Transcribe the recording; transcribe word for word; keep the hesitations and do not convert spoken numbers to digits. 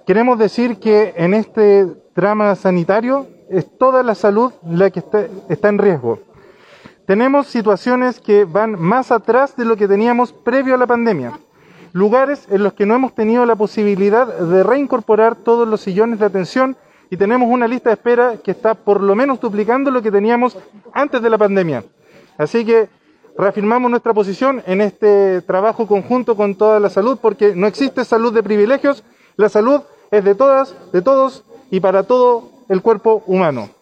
queremos decir que en este drama sanitario es toda la salud la que está, está en riesgo. Tenemos situaciones que van más atrás de lo que teníamos previo a la pandemia. Lugares en los que no hemos tenido la posibilidad de reincorporar todos los sillones de atención y tenemos una lista de espera que está por lo menos duplicando lo que teníamos antes de la pandemia. Así que reafirmamos nuestra posición en este trabajo conjunto con toda la salud, porque no existe salud de privilegios, la salud es de todas, de todos y para todo el cuerpo humano.